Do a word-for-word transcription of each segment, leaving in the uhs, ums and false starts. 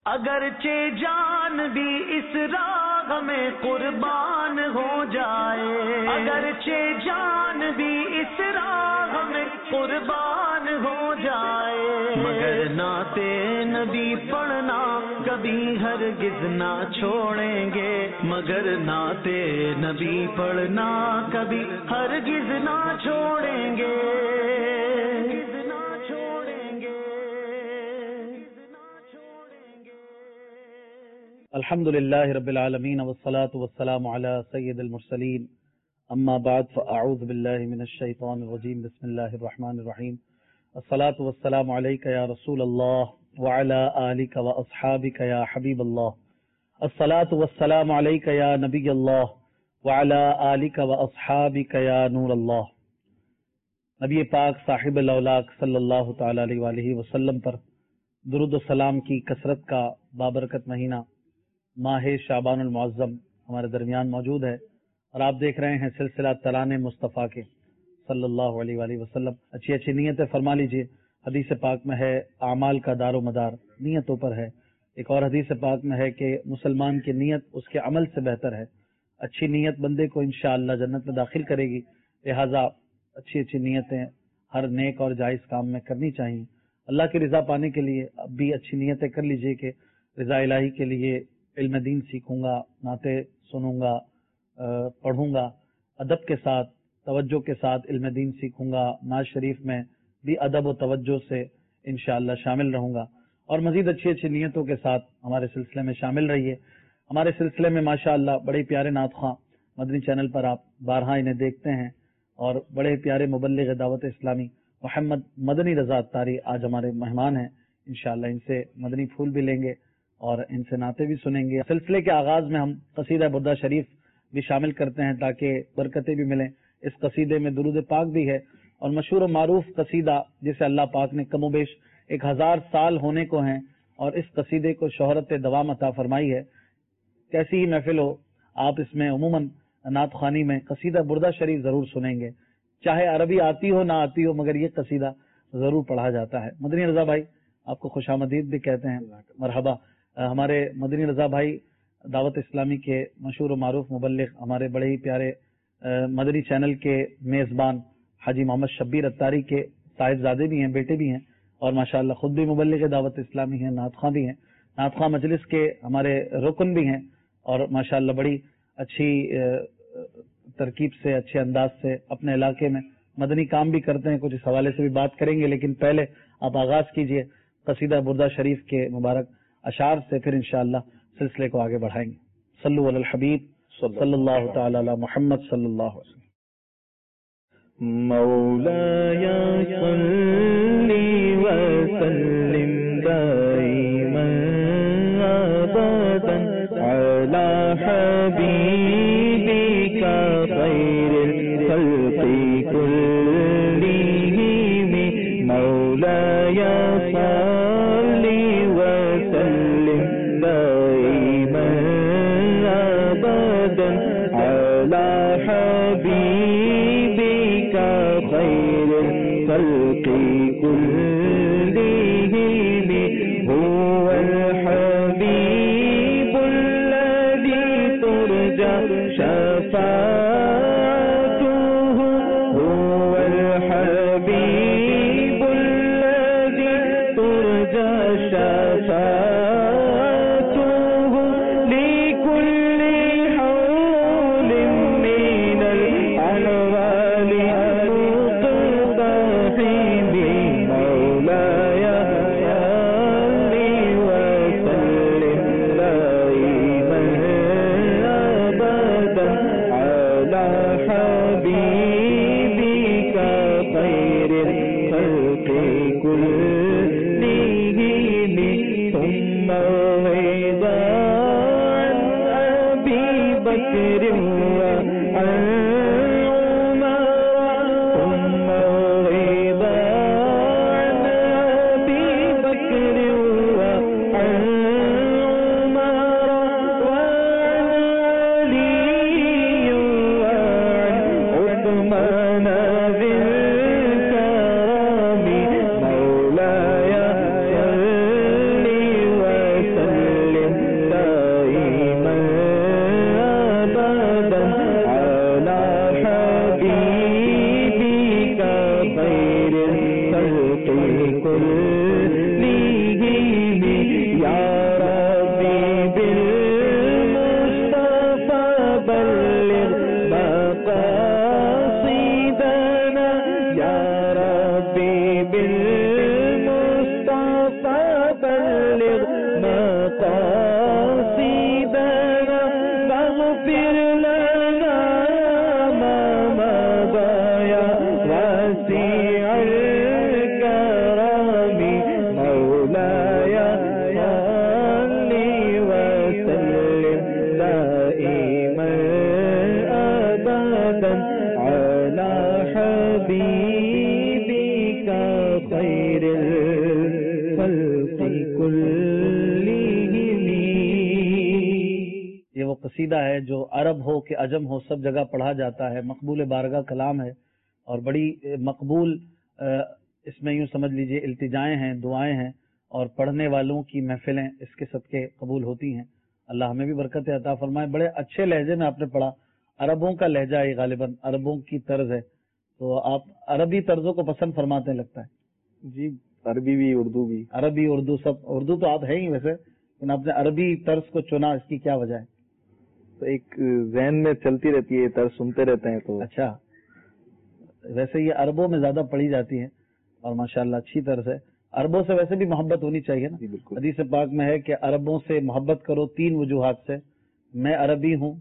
اگرچہ جان بھی اس راہ میں قربان ہو جائے، اگرچہ جان بھی اس راہ میں قربان ہو جائے، مگر نعت نبی پڑھنا کبھی ہرگز نہ چھوڑیں گے، مگر نعت نبی پڑھنا کبھی ہرگز نہ چھوڑیں گے۔ الحمد للہ رب العالمین والصلاة والسلام علی سید المرسلین، اما بعد فاعوذ باللہ من الشیطان الرجیم، بسم اللہ الرحمن الرحیم۔ الصلاة والسلام علیک یا رسول اللہ وعلی آلک واصحابک یا حبیب اللہ، الصلاة والسلام علیک یا نبی اللہ وعلی آلک واصحابک یا نور اللہ۔ نبی پاک صاحب الاولاق صلی اللہ تعالی علیہ وآلہ وسلم پر درود و سلام کی کثرت کا بابرکت مہینہ ماہ شعبان المعظم ہمارے درمیان موجود ہے، اور آپ دیکھ رہے ہیں سلسلہ ترانے مصطفیٰ کے صلی اللہ علیہ وآلہ وسلم۔ اچھی اچھی نیتیں فرما لیجئے۔ حدیث پاک میں ہے اعمال کا دار و مدار نیتوں پر ہے۔ ایک اور حدیث پاک میں ہے کہ مسلمان کی نیت اس کے عمل سے بہتر ہے۔ اچھی نیت بندے کو انشاءاللہ جنت میں داخل کرے گی، لہٰذا اچھی اچھی نیتیں ہر نیک اور جائز کام میں کرنی چاہیے۔ اللہ کی رضا پانے کے لیے اب بھی اچھی نیتیں کر لیجئے کہ رضا الہی کے لیے علم دین سیکھوں گا، نعتیں سنوں گا، پڑھوں گا، ادب کے ساتھ توجہ کے ساتھ علم دین سیکھوں گا، ناز شریف میں بھی ادب و توجہ سے انشاءاللہ شامل رہوں گا، اور مزید اچھی اچھی نیتوں کے ساتھ ہمارے سلسلے میں شامل رہیے۔ ہمارے سلسلے میں ماشاءاللہ بڑے پیارے نعت خواں مدنی چینل پر آپ بارہا انہیں دیکھتے ہیں، اور بڑے پیارے مبلغ دعوت اسلامی محمد مدنی رضا اتاری آج ہمارے مہمان ہیں۔ انشاءاللہ ان سے مدنی پھول بھی لیں گے اور ان سے نعتیں بھی سنیں گے۔ سلسلے کے آغاز میں ہم قصیدہ بردہ شریف بھی شامل کرتے ہیں تاکہ برکتیں بھی ملیں۔ اس قصیدے میں درود پاک بھی ہے، اور مشہور و معروف قصیدہ جسے اللہ پاک نے کم و بیش ایک ہزار سال ہونے کو ہیں، اور اس قصیدے کو شہرت دوام عطا فرمائی ہے۔ کیسی ہی محفل ہو، آپ اس میں عموماً نعت خوانی میں قصیدہ بردہ شریف ضرور سنیں گے، چاہے عربی آتی ہو نہ آتی ہو، مگر یہ قصیدہ ضرور پڑھا جاتا ہے۔ مدنی رضا بھائی آپ کو خوش آمدید بھی کہتے ہیں، مرحبا۔ ہمارے مدنی رضا بھائی دعوت اسلامی کے مشہور و معروف مبلغ، ہمارے بڑے ہی پیارے مدنی چینل کے میزبان حاجی محمد شبیر اتاری کے صاحبزادے بھی ہیں، بیٹے بھی ہیں، اور ماشاءاللہ خود بھی مبلغ دعوت اسلامی ہیں، نعت خواں بھی ہیں، نعت خواں مجلس کے ہمارے رکن بھی ہیں، اور ماشاءاللہ بڑی اچھی ترکیب سے، اچھے انداز سے اپنے علاقے میں مدنی کام بھی کرتے ہیں۔ کچھ اس حوالے سے بھی بات کریں گے، لیکن پہلے آپ آغاز کیجئے قصیدہ بردہ شریف کے مبارک اشعار سے، پھر انشاءاللہ سلسلے کو آگے بڑھائیں گے۔ صلو علی الحبیب صلی اللہ تعالی علی محمد صلی اللہ علیہ وسلم۔ مولایا صلی وسلم دائما ابدا علی حبیبک خیر الخلق کلہم، مولایا صلی وسلم دائما ابدا علی حبیبک خیر الخلق كلهم، هو الحبيب الذي ترجى شفاعته، هو الحبيب الذي ترجى شفاعته، لكل حول من الأحوال مقتحم، مولاي صل وسلم دائما أبدا على حبيبك خير الخلق كلهم، ثم رضا عن أبي بكر وعن عمر، ثم رضا عن أبي بكر وعن عمر، وعن علي وعن عثمان ذي الكرم، مولاي صل وسلم قصیدہ ہے جو عرب ہو کہ عجم ہو سب جگہ پڑھا جاتا ہے، مقبول بارگاہ کلام ہے اور بڑی مقبول اس میں یوں سمجھ لیجئے التجائیں ہیں، دعائیں ہیں اور پڑھنے والوں کی محفلیں اس کے صدقے قبول ہوتی ہیں۔ اللہ ہمیں بھی برکت عطا فرمائے۔ بڑے اچھے لہجے میں آپ نے پڑھا، عربوں کا لہجہ ہے غالباً، عربوں کی طرز ہے، تو آپ عربی طرزوں کو پسند فرماتے ہیں لگتا ہے؟ جی عربی بھی اردو بھی۔ عربی اردو سب، اردو تو آپ ہے ہی ویسے، لیکن آپ نے عربی طرز کو چنا، اس کی کیا وجہ ہے؟ تو ایک ذہن میں چلتی رہتی ہے، طرز سنتے رہتے ہیں تو۔ اچھا، ویسے یہ عربوں میں زیادہ پڑھی جاتی ہے اور ماشاءاللہ اچھی طرز ہے۔ عربوں سے ویسے بھی محبت ہونی چاہیے نا، جی بالکل۔ حدیث پاک میں ہے کہ عربوں سے محبت کرو تین وجوہات سے، میں عربی ہوں،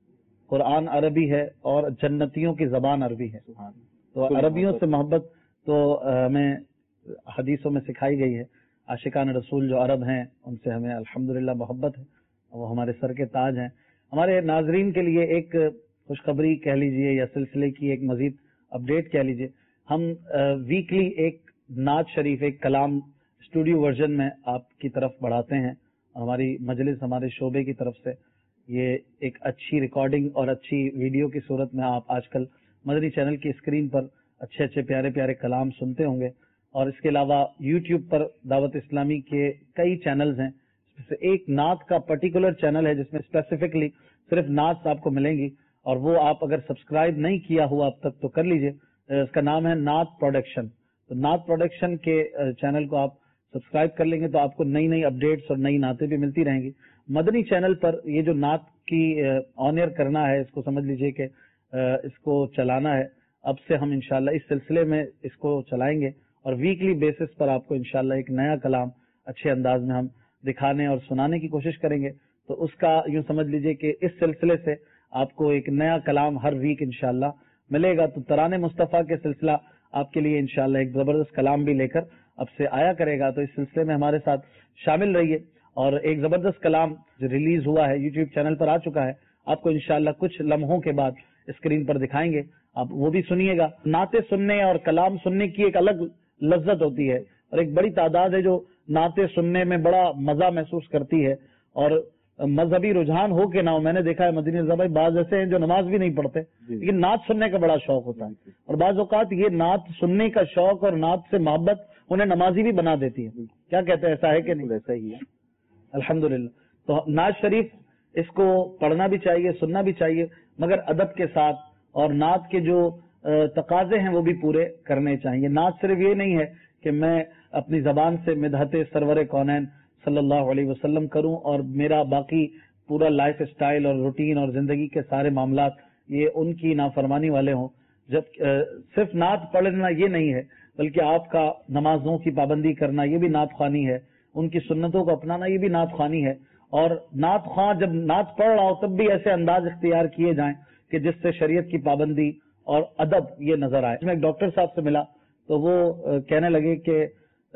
قرآن عربی ہے اور جنتیوں کی زبان عربی ہے۔ تو عربیوں سے محبت تو ہمیں حدیثوں میں سکھائی گئی ہے۔ عاشقان رسول جو عرب ہیں ان سے ہمیں الحمدللہ محبت ہے، وہ ہمارے سر کے تاج ہیں۔ ہمارے ناظرین کے لیے ایک خوشخبری کہہ لیجئے یا سلسلے کی ایک مزید اپڈیٹ کہہ لیجئے، ہم ویکلی ایک نعت شریف، ایک کلام اسٹوڈیو ورژن میں آپ کی طرف بڑھاتے ہیں۔ ہماری مجلس، ہمارے شعبے کی طرف سے یہ ایک اچھی ریکارڈنگ اور اچھی ویڈیو کی صورت میں آپ آج کل مدنی چینل کی اسکرین پر اچھے اچھے پیارے پیارے کلام سنتے ہوں گے، اور اس کے علاوہ یوٹیوب پر دعوت اسلامی کے کئی چینلز ہیں، اس میں سے ایک نعت کا پرٹیکولر چینل ہے جس میں اسپیسیفکلی صرف نعت آپ کو ملیں گی، اور وہ آپ اگر سبسکرائب نہیں کیا ہوا اب تک تو کر لیجئے۔ اس کا نام ہے نعت پروڈکشن۔ تو نعت پروڈکشن کے چینل کو آپ سبسکرائب کر لیں گے تو آپ کو نئی نئی اپڈیٹس اور نئی نعتیں بھی ملتی رہیں گی۔ مدنی چینل پر یہ جو نعت کی آن ایئر کرنا ہے، اس کو سمجھ لیجئے کہ اس کو چلانا ہے، اب سے ہم انشاءاللہ اس سلسلے میں اس کو چلائیں گے اور ویکلی بیسس پر آپ کو انشاءاللہ ایک نیا کلام اچھے انداز میں ہم دکھانے اور سنانے کی کوشش کریں گے۔ تو اس کا یوں سمجھ لیجئے کہ اس سلسلے سے آپ کو ایک نیا کلام ہر ویک انشاءاللہ ملے گا۔ تو ترانے مصطفیٰ کے سلسلہ آپ کے لیے انشاءاللہ ایک زبردست کلام بھی لے کر اب سے آیا کرے گا، تو اس سلسلے میں ہمارے ساتھ شامل رہیے۔ اور ایک زبردست کلام جو ریلیز ہوا ہے یوٹیوب چینل پر آ چکا ہے، آپ کو انشاءاللہ کچھ لمحوں کے بعد اسکرین پر دکھائیں گے، آپ وہ بھی سنیے گا۔ نعتیں سننے اور کلام سننے کی ایک الگ لذت ہوتی ہے، اور ایک بڑی تعداد ہے جو نعتیں سننے میں بڑا مزہ محسوس کرتی ہے، اور مذہبی رجحان ہو کہ نہ ہو، میں نے دیکھا ہے مدنی رضا بھائی بعض ایسے ہیں جو نماز بھی نہیں پڑھتے لیکن نعت سننے کا بڑا شوق ہوتا ہے، اور بعض اوقات یہ نعت سننے کا شوق اور نعت سے محبت انہیں نمازی بھی بنا دیتی ہے۔ کیا کہتے ہیں، ایسا ہے کہ نہیں؟ ایسا ہی ہے الحمدللہ۔ تو نعت شریف اس کو پڑھنا بھی چاہیے، سننا بھی چاہیے، مگر ادب کے ساتھ، اور نعت کے جو تقاضے ہیں وہ بھی پورے کرنے چاہیے۔ نعت صرف یہ نہیں ہے کہ میں اپنی زبان سے مدحت سرور کونین صلی اللہ علیہ وسلم کروں اور میرا باقی پورا لائف اسٹائل اور روٹین اور زندگی کے سارے معاملات یہ ان کی نافرمانی والے ہوں۔ جب صرف نعت پڑھنا یہ نہیں ہے، بلکہ آپ کا نمازوں کی پابندی کرنا یہ بھی نعت خوانی ہے، ان کی سنتوں کو اپنانا یہ بھی نعت خوانی ہے، اور نعت خواں جب نعت پڑھ رہا ہو تب بھی ایسے انداز اختیار کیے جائیں کہ جس سے شریعت کی پابندی اور ادب یہ نظر آئے۔ میں ایک ڈاکٹر صاحب سے ملا تو وہ کہنے لگے کہ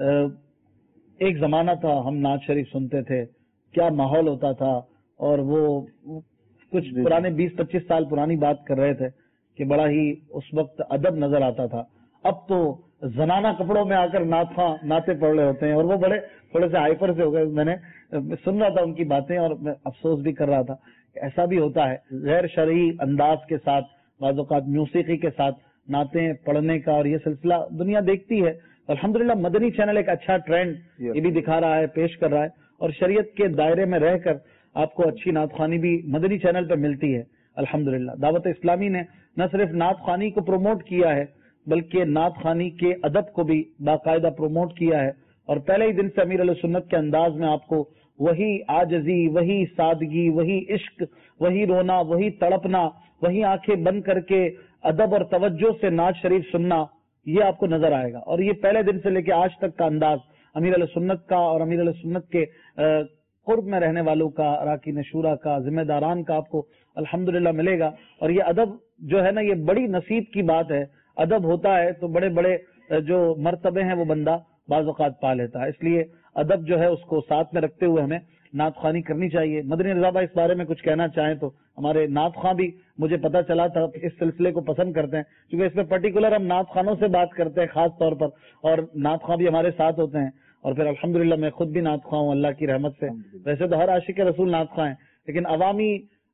ایک زمانہ تھا ہم نعت شریف سنتے تھے، کیا ماحول ہوتا تھا، اور وہ کچھ پرانے بیس پچیس سال پرانی بات کر رہے تھے کہ بڑا ہی اس وقت ادب نظر آتا تھا۔ اب تو زنانہ کپڑوں میں آ کر نعت خواں نعتیں پڑھ رہے ہوتے ہیں، اور وہ بڑے تھوڑے سے ہائپر سے ہو گئے۔ میں نے سن رہا تھا ان کی باتیں اور میں افسوس بھی کر رہا تھا کہ ایسا بھی ہوتا ہے، غیر شرعی انداز کے ساتھ، بعض اوقات موسیقی کے ساتھ نعتیں پڑھنے کا، اور یہ سلسلہ دنیا دیکھتی ہے۔ الحمدللہ مدنی چینل ایک اچھا ٹرینڈ یہ بھی دکھا رہا ہے، پیش کر رہا ہے، اور شریعت کے دائرے میں رہ کر آپ کو اچھی نعت خوانی بھی مدنی چینل پہ ملتی ہے۔ الحمدللہ دعوت اسلامی نے نہ صرف نعت خوانی کو پروموٹ کیا ہے بلکہ نعت خوانی کے ادب کو بھی باقاعدہ پروموٹ کیا ہے، اور پہلے ہی دن سے امیر علیہ سنت کے انداز میں آپ کو وہی عاجزی، وہی سادگی، وہی عشق، وہی رونا، وہی تڑپنا، وہی آنکھیں بند کر کے ادب اور توجہ سے نعت شریف سننا یہ آپ کو نظر آئے گا۔ اور یہ پہلے دن سے لے کے آج تک کا انداز امیر علیہ سنت کا اور امیر علیہ سنت کے قرب میں رہنے والوں کا، اراکین شورا کا، ذمہ داران کا آپ کو الحمدللہ ملے گا۔ اور یہ ادب جو ہے نا یہ بڑی نصیب کی بات ہے، ادب ہوتا ہے تو بڑے بڑے جو مرتبے ہیں وہ بندہ بعض اوقات پا لیتا ہے، اس لیے ادب جو ہے اس کو ساتھ میں رکھتے ہوئے ہمیں نعت خوانی کرنی چاہیے۔ مدنی رضا بھائی اس بارے میں کچھ کہنا چاہیں تو؟ ہمارے نعت خواں بھی مجھے پتا چلا تھا اس سلسلے کو پسند کرتے ہیں، کیونکہ اس میں پرٹیکولر ہم نعت خوانوں سے بات کرتے ہیں خاص طور پر، اور نعت خواں بھی ہمارے ساتھ ہوتے ہیں، اور پھر الحمدللہ میں خود بھی نعت خواں ہوں اللہ کی رحمت سے۔ ویسے تو ہر عاشق رسول نعت خواں ہیں، لیکن عوامی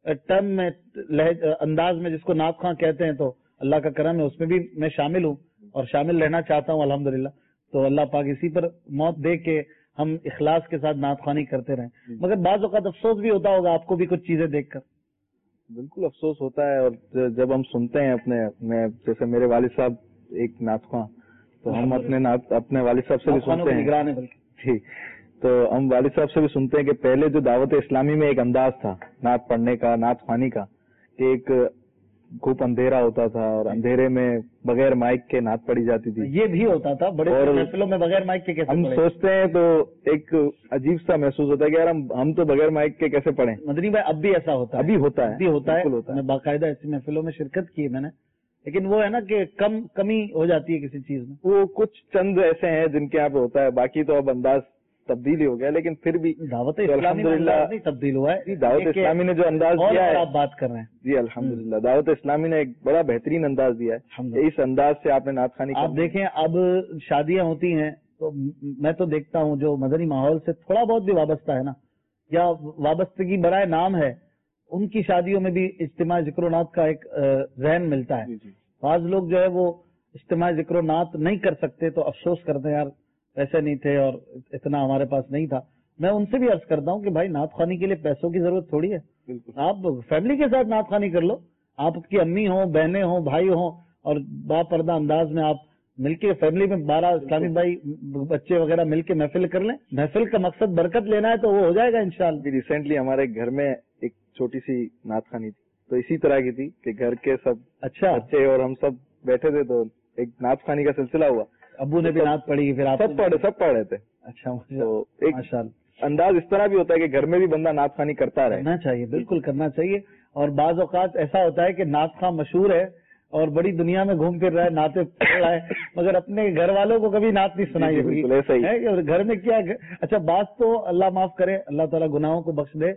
टर्म में लहज अंदाज में जिसको नात खां कहते हैं, तो अल्लाह का करम है उसमें भी मैं शामिल हूँ और शामिल रहना चाहता हूँ अल्हम्दुलिल्लाह। तो अल्लाह पाक इसी पर मौत दे के हम इखलास के साथ नात खानी करते रहें। मगर बाज़ औक़ात अफसोस भी होता होगा आपको भी कुछ चीजें देखकर? बिल्कुल अफसोस होता है। और जब हम सुनते हैं अपने मैं जैसे मेरे वालिद साहब एक नात खां, तो हम अपने नात अपने वालिद साहब से भी सुनते हैं जी, तो हम वालिद साहब से भी सुनते हैं कि पहले जो दावत इस्लामी में एक अंदाज था नात पढ़ने का, नात खानी का, कि एक खूब अंधेरा होता था और अंधेरे में बगैर माइक के नात पढ़ी जाती थी। ये भी होता था बड़े महफिलों में बगैर माइक के कैसे हम पढ़े? सोचते हैं तो एक अजीब सा महसूस होता है कि यार हम हम तो बगैर माइक के कैसे पढ़ें। मदनी भाई अब भी ऐसा होता है? अभी होता है, अभी होता है, होता है। मैं बाकायदा ऐसी महफिलों में शिरकत की है मैंने, लेकिन वो है ना कि कम कमी हो जाती है किसी चीज में। वो कुछ चंद ऐसे हैं जिनके यहाँ पे होता है, बाकी तो अब अंदाज तब्दील ही हो गया, लेकिन फिर भी दावत इस्लामी में अंदाज नहीं तब्दील हुआ है। दावत इस्लामी ने जो अंदाज दिया है, आप बात कर रहे हैं जी अल्हम्दुलिल्लाह, दावत इस्लामी ने एक बड़ा बेहतरीन अंदाज दिया है। इस अंदाज से आपने नात खानी, आप देखें अब शादियां होती हैं तो मैं तो देखता हूं जो मदनी माहौल से थोड़ा बहुत भी वाबस्ता है ना, या वाबस्तगी बराए नाम है, उनकी शादियों में भी इज्तिमा जिक्र नात का एक ज़हन मिलता है। बाज लोग जो है वो इज्तिमा जिक्र नात नहीं कर सकते तो अफसोस करते हैं, यार पैसे नहीं थे और इतना हमारे पास नहीं था। मैं उनसे भी अर्ज करता हूँ कि भाई नात खानी के लिए पैसों की जरूरत थोड़ी है, आप फैमिली के साथ नात खानी कर लो। आपकी अम्मी हो, बहनें हो, भाई हो, और बापर्दा अंदाज में आप मिलके फैमिली में बारह इस्लामी भाई बच्चे वगैरह मिलके महफिल कर लें। महफिल का मकसद बरकत लेना है तो वो हो जाएगा इंशाअल्लाह। रिसेंटली हमारे घर में एक छोटी सी नात खानी थी, तो इसी तरह की थी कि घर के सब अच्छा बच्चे और हम सब बैठे थे, तो एक नात खानी का सिलसिला हुआ। अब्बू ने भी नात पढ़ी, फिर आप सब पढ़ सब पढ़ रहे थे। अच्छा, तो एक अंदाज इस तरह भी होता है कि घर में भी बंदा नात खानी करता रहे। करना चाहिए, बिल्कुल करना चाहिए। और बाज औकात ऐसा होता है कि नात खां मशहूर है और बड़ी दुनिया में घूम फिर रहा है, नाते पढ़ रहा है, मगर अपने घर वालों को कभी नात नहीं सुनाई होगी। ऐसा ही है और घर में क्या है? अच्छा, बात तो अल्लाह माफ करे, अल्लाह ताला गुनाहों को बख्श दे,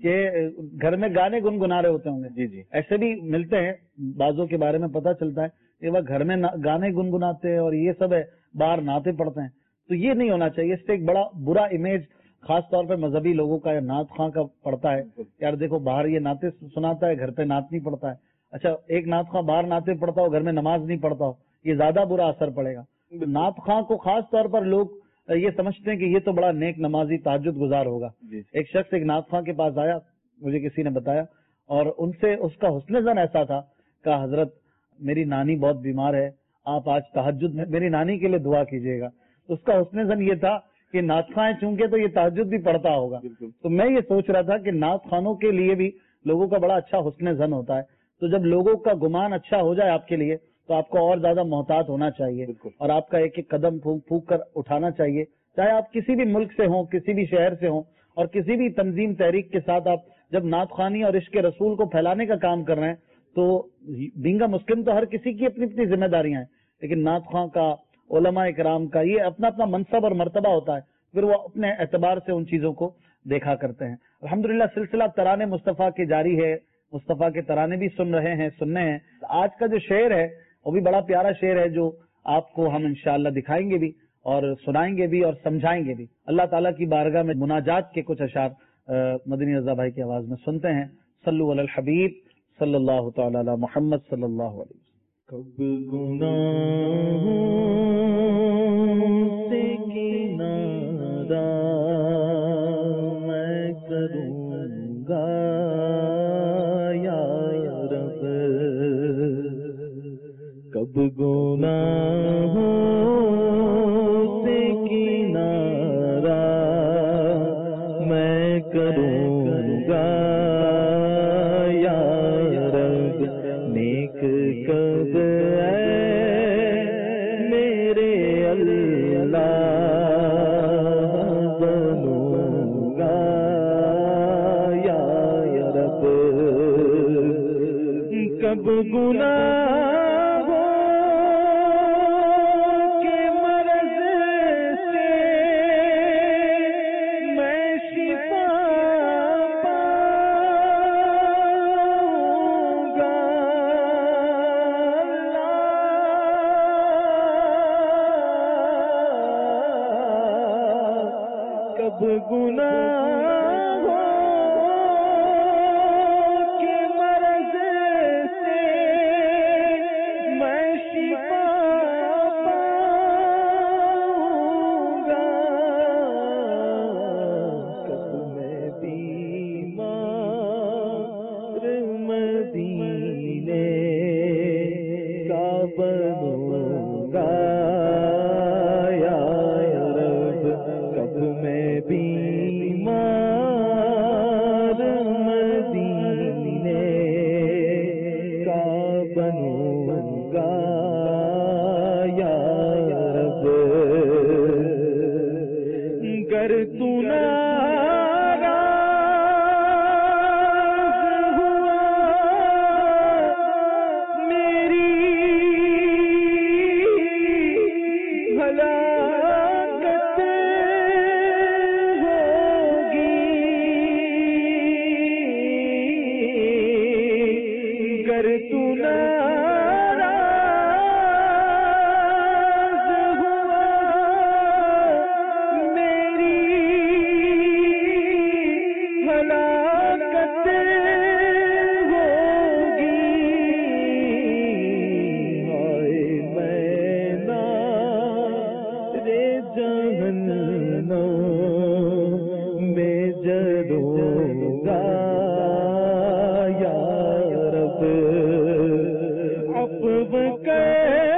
कि घर में गाने गुनगुना रहे होते होंगे। जी जी, ऐसे भी मिलते हैं, बाजों के बारे में पता चलता है कि वह घर में गाने गुनगुनाते हैं और ये सब है, बाहर नाते पढ़ते हैं। तो ये नहीं होना चाहिए। इससे एक बड़ा बुरा इमेज खास तौर पे मजहबी लोगों का या नात खां का पड़ता है, यार देखो बाहर ये नाते सुनाता है, घर पे नात नहीं पढ़ता है। अच्छा, एक नात खां बाहर नाते पढ़ता हो, घर में नमाज नहीं पढ़ता हो, ये ज्यादा बुरा असर पड़ेगा। नात खां को खास तौर पर लोग ये समझते हैं कि ये तो बड़ा नेक नमाजी ताज्जुद गुजार होगा। एक शख्स एक नात खां के पास आया, मुझे किसी ने बताया, और उनसे उसका हुस्न ज़न ऐसा था, कहा हजरत मेरी नानी बहुत बीमार है, आप आज तहज्जुद में मेरी नानी के लिए दुआ कीजिएगा। उसका हुस्न ज़न ये था कि नात खां चूंकि तो ये तहज्जुद भी पढ़ता होगा। तो मैं ये सोच रहा था कि नात खानों के लिए भी लोगों का बड़ा अच्छा हुस्न ज़न होता है। तो जब लोगों का गुमान अच्छा हो जाए आपके लिए, तो आपको और ज्यादा मोहतात होना चाहिए और आपका एक एक कदम फूक फूक कर उठाना चाहिए। चाहे आप किसी भी मुल्क से हों, किसी भी शहर से हों, और किसी भी तंजीम तहरीक के साथ आप जब नात खानी और इश्क रसूल को फैलाने का काम कर रहे हैं, तो बींगा मुस्लिम तो हर किसी की अपनी अपनी जिम्मेदारियां हैं, लेकिन नात खां का, उलमा इकराम का ये अपना अपना मनसब और मर्तबा होता है, फिर वो अपने एतबार से उन चीजों को देखा करते हैं। अल्हम्दुलिल्लाह सिलसिला तराने मुस्तफ़ा के जारी है, मुस्तफ़ा के तराने भी सुन रहे हैं, सुनने हैं। आज का जो शेर है वो भी बड़ा प्यारा शेर है, जो आपको हम इंशाअल्लाह दिखाएंगे भी और सुनाएंगे भी और समझाएंगे भी। अल्लाह ताला की बारगाह में मुनाजात के कुछ अशार मदनी रज़ा भाई की आवाज में सुनते हैं। सल्लु अलल हबीब सल्लल्लाहु तआला अला मुहम्मद सल्लल्लाहु अलैहि वसल्लम। कब गुनाहों से किनारा मैं करूँगा या रब, कब गुनाहों से किनारा मैं करूँगा या रब, नेक कद मेरे अल्लाह बनूँगा या रब, कब गुनाहों के मर्ज़ से मैं शिफा पाऊँगा, कब गुनाहों دوں گا یا رب، عفو کر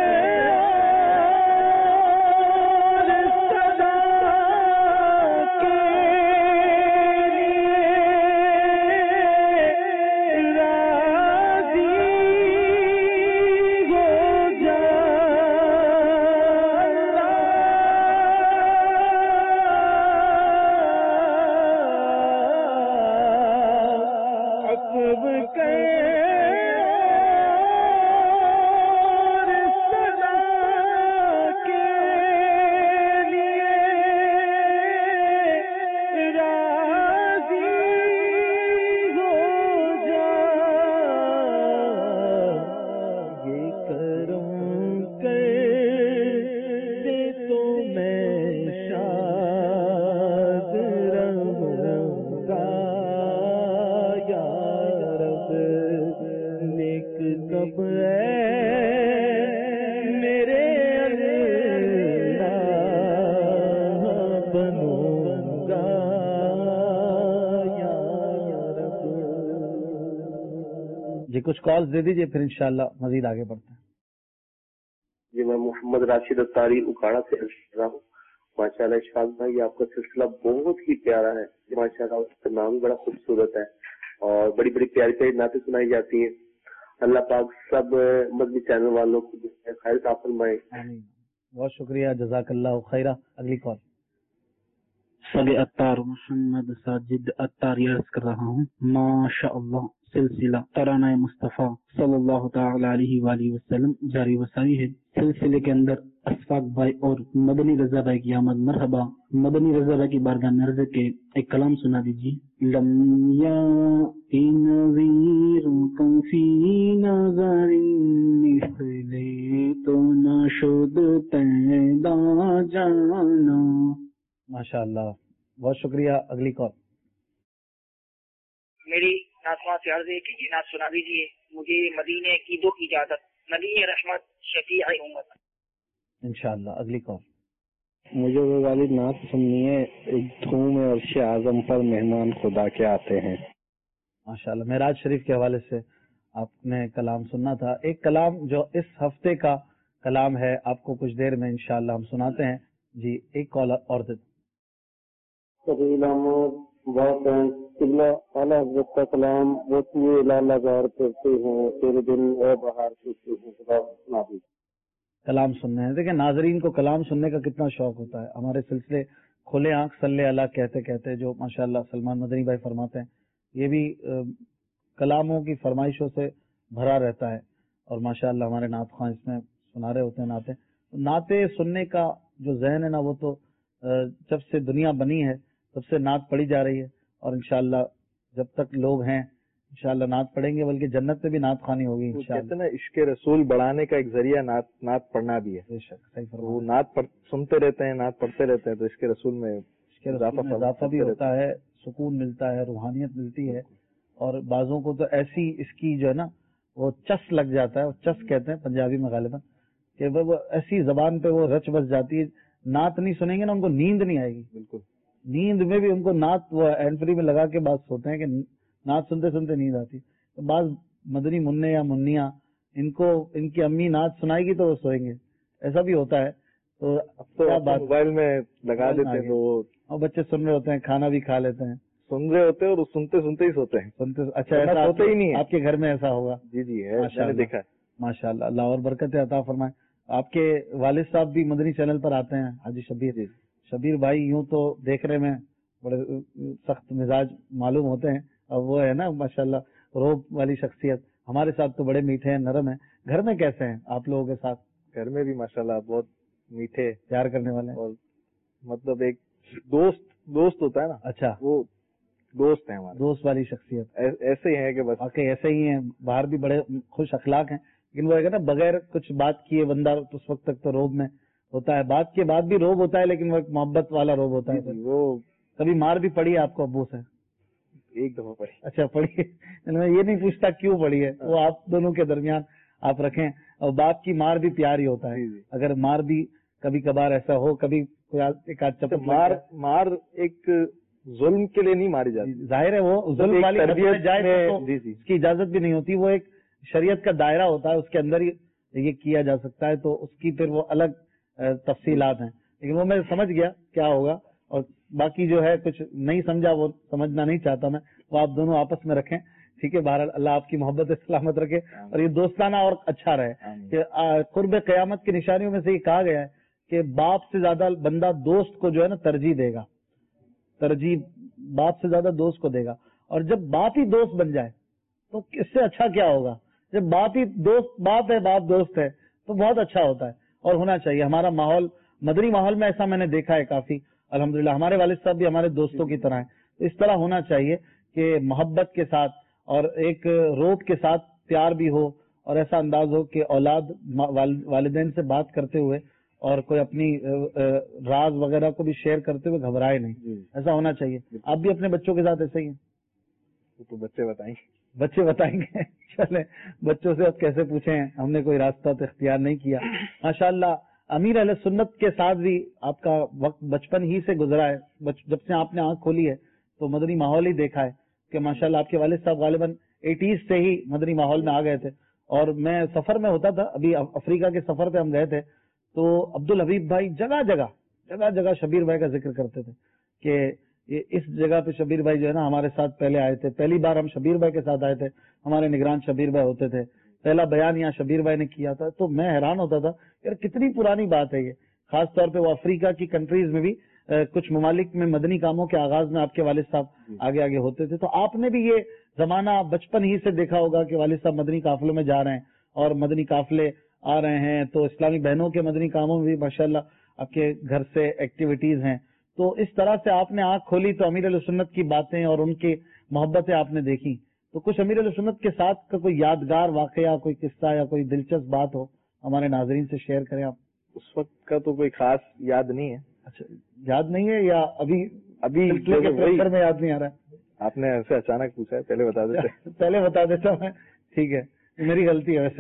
جی کچھ کالز دے دیجئے پھر انشاءاللہ مزید آگے بڑھتے ہیں. جی میں محمد راشد اتاری اکاڑا سے عرض کر رہا ہوں. ماشاء اللہ اشفاق بھائی آپ کا سلسلہ بہت ہی پیارا ہے. ماشاء اللہ اس کا نام بڑا خوبصورت ہے اور بڑی بڑی پیاری پیاری نعتیں سنائی جاتی ہیں. اللہ پاک سب مذہبی چینل والوں کو خیر عطا فرمائے. بہت شکریہ، جزاک اللہ خیرہ. اگلی کال. صلی اتار محمد ساجد اتار عرض کر رہا ہوں. ماشاء اللہ سلسلہ ترانہ مصطفیٰ صلی اللہ تعالی علیہ وآلہ وسلم جاری وساری ہے. سلسلے کے اندر اشفاق بھائی اور مدنی رضا بھائی کی آمد مرحبا. مدنی رضا بھائی کی بارگاہ میں عرض کے ایک کلام سنا دیجیے. لم یاتی نظیرکم فی نظر مثلی تو نشد پیدا جانا. ماشاء اللہ بہت شکریہ. اگلی کال. میری ناظرین سے عرض ہے کہ یہ نعت سنا دیجیے. مجھے مدینے کی دو اجازت، نبی رحمت شفیع امت. انشاءاللہ. اگلی کال. مجھے وہ والی نعت سننی ہے، ایک دھوم عرش اعظم پر مہمان خدا کے آتے ہیں. ماشاءاللہ. معراج شریف کے حوالے سے آپ نے کلام سننا تھا. ایک کلام جو اس ہفتے کا کلام ہے آپ کو کچھ دیر میں انشاءاللہ ہم سناتے ہیں. جی ایک کال اور دے. اعلیٰ حضرت کا کلام وہ لالا گار کرتے ہیں تیرے دن اے بہار کرتے ہیں. کلام سننے ہیں. دیکھیں ناظرین کو کلام سننے کا کتنا شوق ہوتا ہے. ہمارے سلسلے کھلے آنکھ صلی اللہ کہتے کہتے جو ماشاءاللہ سلمان مدنی بھائی فرماتے ہیں یہ بھی کلاموں کی فرمائشوں سے بھرا رہتا ہے اور ماشاءاللہ ہمارے نعت خواں اس میں سنا رہے ہوتے ہیں نعتیں. نعتیں سننے کا جو ذہن ہے نا وہ تو جب سے دنیا بنی ہے تب سے نعت پڑھی جا رہی ہے اور انشاءاللہ جب تک لوگ ہیں انشاءاللہ نعت پڑھیں گے بلکہ جنت میں بھی نعت خوانی ہوگی انشاءاللہ. کہتے ہیں نا عشق رسول بڑھانے کا ایک ذریعہ نعت نعت پڑھنا بھی ہے. بے شک صحیح فرمایا. وہ نعت پڑھ سنتے رہتے ہیں نعت پڑھتے رہتے ہیں تو عشق رسول میں اضافہ بھی ہوتا ہے، سکون ملتا ہے، روحانیت ملتی ہے. اور بعضوں کو تو ایسی اس کی جو ہے نا وہ چس لگ جاتا ہے. وہ چس کہتے ہیں پنجابی میں غالباً کہ وہ ایسی زبان پہ وہ رچ بس جاتی ہے. نعت نہیں سنیں گے نا ان کو نیند نہیں آئے گی. بالکل نیند میں بھی ان کو نعت وہ ہینڈ فری میں لگا کے بعض سوتے ہیں کہ نعت سنتے سنتے نیند آتی. تو بعض مدنی منع یا منیا ان کو ان کی امی نعت سنائے گی تو وہ سوئیں گے. ایسا بھی ہوتا ہے. تو کیا بات موبائل میں لگا دیتے ہیں اور بچے سن رہے ہوتے ہیں، کھانا بھی کھا لیتے ہیں، سن رہے ہوتے ہیں اور سنتے سنتے ہی سوتے ہیں. سنتے اچھا ایسا سوتے ہی نہیں. آپ کے گھر میں ایسا ہوگا؟ جی جی ہے، دیکھا ہے. ماشاء اللہ. اللہ اور برکت عطا فرمائے. آپ کے والد صاحب بھی مدنی چینل پر آتے ہیں حاجی شبیر. جی شبیر بھائی یوں تو دیکھنے میں بڑے سخت مزاج معلوم ہوتے ہیں اور وہ ہے نا ماشاءاللہ روب والی شخصیت. ہمارے ساتھ تو بڑے میٹھے ہیں، نرم ہیں. گھر میں کیسے ہیں آپ لوگوں کے ساتھ؟ گھر میں بھی ماشاءاللہ بہت میٹھے، پیار کرنے والے ہیں. اور مطلب ایک دوست دوست ہوتا ہے نا. اچھا وہ دوست ہیں ہمارے. دوست والی شخصیت ایسے ہی ہیں کہ بس واقعی ایسے ہی ہیں. باہر بھی بڑے خوش اخلاق ہیں لیکن وہ ہے نا بغیر کچھ بات کیے بندہ اس وقت تک تو روب میں ہوتا ہے. بات کے بعد بھی روب ہوتا ہے لیکن وہ ایک محبت والا روب ہوتا ہے. وہ کبھی مار بھی پڑی ہے آپ کو ابو سے؟ ایک دفعہ پڑی. اچھا پڑی ہے. میں یہ نہیں پوچھتا کیوں پڑی ہے، وہ آپ دونوں کے درمیان آپ رکھیں. اور باپ کی مار بھی پیار ہی ہوتا ہے. اگر مار بھی کبھی کبھار ایسا ہو، کبھی کوئی ایک آدھ چپٹ مار مار ایک ظلم کے لیے نہیں ماری جاتی. ظاہر ہے وہ ظلم والی تربیت جائے تو جی جی اس کی اجازت بھی نہیں ہوتی. وہ ایک شریعت کا دائرہ ہوتا ہے, اس کے اندر یہ کیا جا سکتا ہے, تو اس کی پھر وہ الگ تفصیلات ہیں. لیکن وہ میں سمجھ گیا کیا ہوگا, اور باقی جو ہے کچھ نہیں سمجھا وہ سمجھنا نہیں چاہتا میں, وہ آپ دونوں آپس میں رکھیں. ٹھیک ہے, بہرحال اللہ آپ کی محبت سلامت رکھے اور یہ دوستانہ اور اچھا رہے. کہ قرب قیامت کی نشانیوں میں سے یہ کہا گیا ہے کہ باپ سے زیادہ بندہ دوست کو جو ہے نا ترجیح دے گا, ترجیح باپ سے زیادہ دوست کو دے گا. اور جب باپ ہی دوست بن جائے تو اس سے اچھا کیا ہوگا. جب باپ ہی دوست باپ ہے باپ دوست ہے تو بہت اچھا ہوتا ہے اور ہونا چاہیے. ہمارا ماحول مدنی ماحول میں ایسا میں نے دیکھا ہے کافی, الحمدللہ. ہمارے والد صاحب بھی ہمارے دوستوں کی طرح ہیں. تو اس طرح ہونا چاہیے کہ محبت کے ساتھ اور ایک روب کے ساتھ پیار بھی ہو, اور ایسا انداز ہو کہ اولاد والدین سے بات کرتے ہوئے اور کوئی اپنی راز وغیرہ کو بھی شیئر کرتے ہوئے گھبرائے نہیں. ایسا ہونا چاہیے. آپ بھی اپنے بچوں کے ساتھ ایسے ہی ہیں؟ تو بچے بتائیں گے بچے بتائیں گے چلیں بچوں سے اب کیسے پوچھیں, ہم نے کوئی راستہ تو اختیار نہیں کیا. ماشاءاللہ امیر اہل سنت کے ساتھ بھی آپ کا وقت بچپن ہی سے گزرا ہے. جب سے آپ نے آنکھ کھولی ہے تو مدنی ماحول ہی دیکھا ہے کہ ماشاءاللہ آپ کے والد صاحب غالباً ایٹیز سے ہی مدنی ماحول میں آ گئے تھے. اور میں سفر میں ہوتا تھا, ابھی افریقہ کے سفر پہ ہم گئے تھے, تو عبد الحبیب بھائی جگہ جگہ جگہ جگہ شبیر بھائی کا ذکر کرتے تھے کہ اس جگہ پہ شبیر بھائی جو ہے نا ہمارے ساتھ پہلے آئے تھے. پہلی بار ہم شبیر بھائی کے ساتھ آئے تھے, ہمارے نگران شبیر بھائی ہوتے تھے, پہلا بیان یہاں شبیر بھائی نے کیا تھا. تو میں حیران ہوتا تھا یار کتنی پرانی بات ہے یہ. خاص طور پہ وہ افریقہ کی کنٹریز میں بھی کچھ ممالک میں مدنی کاموں کے آغاز میں آپ کے والد صاحب آگے آگے ہوتے تھے. تو آپ نے بھی یہ زمانہ بچپن ہی سے دیکھا ہوگا کہ والد صاحب مدنی قافلوں میں جا رہے ہیں اور مدنی قافلے آ رہے ہیں. تو اسلامی بہنوں کے مدنی کاموں میں بھی ماشاءاللہ آپ کے گھر سے ایکٹیویٹیز ہیں. تو اس طرح سے آپ نے آنکھ کھولی تو امیر علیہ سنت کی باتیں اور ان کی محبتیں آپ نے دیکھی. تو کچھ امیر علیہ سنت کے ساتھ کا کوئی یادگار واقعہ, کوئی قصہ یا کوئی دلچسپ بات ہو ہمارے ناظرین سے شیئر کریں آپ. اس وقت کا تو کوئی خاص یاد نہیں ہے. اچھا, یاد نہیں ہے یا ابھی ابھی پریشر میں یاد نہیں آ رہا ہے؟ آپ نے ایسے اچانک پوچھا ہے, پہلے بتا دیتے پہلے بتا دیتا میں. ٹھیک ہے, میری غلطی ہے ویسے.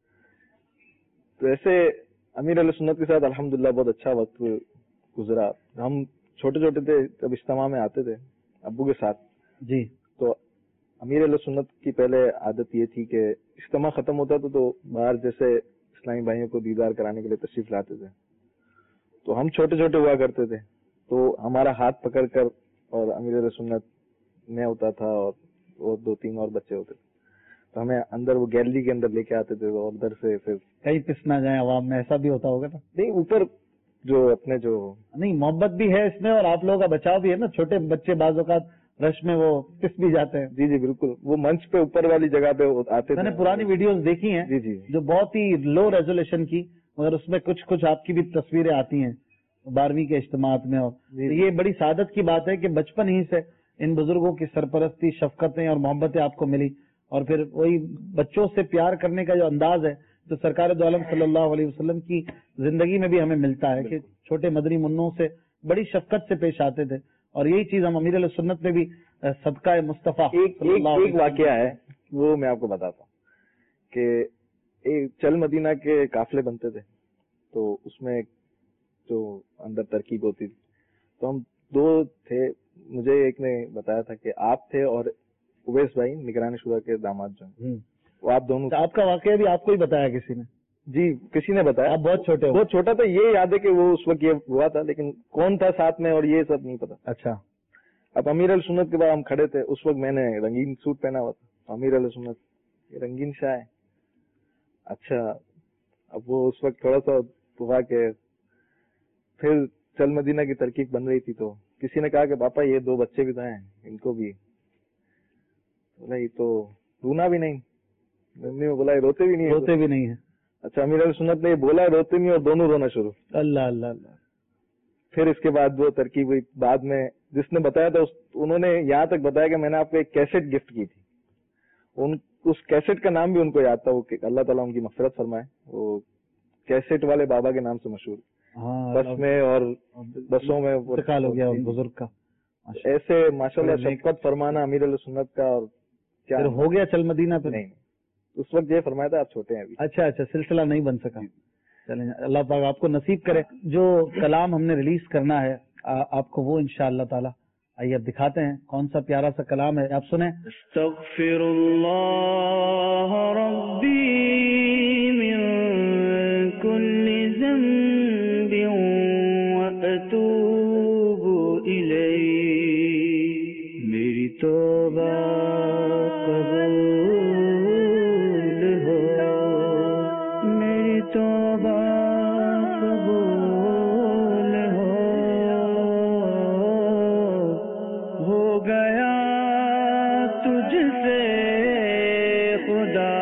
تو ایسے امیر علیہ سنت کے ساتھ الحمدللہ بہت اچھا وقت گزرا. ہم چھوٹے چھوٹے تھے جب اجتماع میں آتے تھے ابو کے ساتھ. جی. تو امیر علیہ سنت کی پہلے عادت یہ تھی کہ اجتماع ختم ہوتا تھا تو باہر جیسے اسلامی بھائیوں کو دیدار کرانے کے لیے تشریف لاتے تھے. تو ہم چھوٹے چھوٹے ہوا کرتے تھے, تو ہمارا ہاتھ پکڑ کر اور امیر علیہ سنت میں ہوتا تھا اور وہ دو تین اور بچے ہوتے تھے, تو ہمیں اندر وہ گیلری کے اندر لے کے آتے تھے اور ادھر سے پھر کہیں پس نہ جائیں عوام میں, ایسا بھی ہوتا ہوگا نا. نہیں, اوپر جو اپنے جو نہیں محبت بھی ہے اس میں اور آپ لوگوں کا بچاؤ بھی ہے نا. چھوٹے بچے بعض اوقات رش میں وہ پس بھی جاتے ہیں. جی جی بالکل, وہ منچ پہ اوپر والی جگہ پہ آتے تھے. میں نے پرانی ویڈیوز دیکھی ہیں جی جی جو بہت ہی لو ریزولیشن کی, مگر اس میں کچھ کچھ آپ کی بھی تصویریں آتی ہیں بارہویں کے اجتماعات میں. اور یہ بڑی سعادت کی بات ہے کہ بچپن ہی سے ان بزرگوں کی سرپرستی, شفقتیں اور محبتیں آپ کو ملی, اور پھر وہی بچوں سے پیار کرنے کا جو انداز ہے جو سرکار دو عالم صلی اللہ علیہ وسلم کی زندگی میں بھی ہمیں ملتا ہے کہ چھوٹے مدنی منوں سے بڑی شفقت سے پیش آتے تھے. اور یہی چیز ہم امیر علیہ سنت میں بھی صدقہ مصطفیٰ ایک ایک واقعہ ہے وہ میں آپ کو بتاتا ہوں کہ چل مدینہ کے قافلے بنتے تھے, تو اس میں جو اندر ترکیب ہوتی تھی, تو ہم دو تھے. مجھے ایک نے بتایا تھا کہ آپ تھے اور اویس بھائی نگران شورا کے داماد جو ہیں, وہ آپ دونوں. آپ کا واقعہ بھی آپ کو ہی بتایا کسی نے؟ جی کسی نے بتایا. آپ بہت چھوٹے بہت چھوٹا تھا, یہ یاد ہے کہ وہ اس وقت یہ ہوا تھا, لیکن کون تھا ساتھ میں اور یہ سب نہیں پتا. اچھا. اب امیر علیہ سنت کے بعد ہم کھڑے تھے, اس وقت میں نے رنگین سوٹ پہنا ہوا تھا. امیر علیہ سنت یہ رنگین شاہ ہے. اچھا, اب وہ اس وقت تھوڑا سا ہوا کہ پھر چل مدینہ کی ترکیب بن رہی تھی, تو کسی نے کہا کہ پاپا یہ دو بچے بھی تو ہیں, ان کو بھی. بولا یہ تو رونا بھی نہیں. ممی نے بولا یہ روتے بھی نہیں روتے بھی نہیں ہے. اچھا, امیر علیہ سنت نے یہ بولا روتے نہیں, اور دونوں رونا شروع. اللہ اللہ اللہ. پھر اس کے بعد وہ ترکیب ہوئی. بعد میں جس نے بتایا تھا انہوں نے یہاں تک بتایا کہ میں نے آپ کو ایک کیسٹ گفٹ کی تھی. ان اس کیسٹ کا نام بھی ان کو یاد تھا, وہ اللہ تعالیٰ ان کی مغفرت فرمائے. وہ کیسٹ والے بابا کے نام سے مشہور, بس میں اور بسوں میں انتقال ہو گیا بزرگ کا. ایسے ماشاءاللہ شفقت فرمانا امیر علیہ سنت کا. اور کیا ہو گیا چل مدینہ پہ؟ نہیں, اس وقت یہ فرمایا تھا آپ چھوٹے ہیں ابھی. اچھا اچھا, سلسلہ نہیں بن سکا. چلیں اللہ پاک آپ کو نصیب کرے. جو کلام ہم نے ریلیز کرنا ہے آپ کو وہ انشاءاللہ تعالی آئیے اب دکھاتے ہیں کون سا پیارا سا کلام ہے، آپ سنیں۔ استغفر اللہ ربی من کل ذنب واتوب الیہ، میری توبہ قبول ہو، میری توبہ قبول ہو، ہو گیا تجھ سے خدا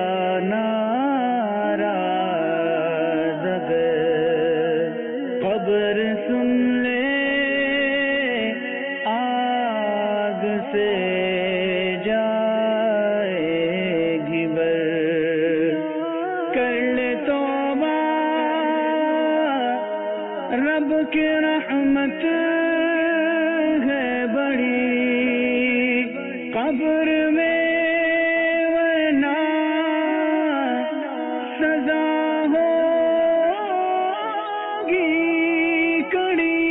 ناراض، اگر قبر سن لے آگ سے جائے گی بر، کر لے توبہ رب کی رحمت ہے بڑی، قبر میں ورنہ سزا ہوگی کڑی۔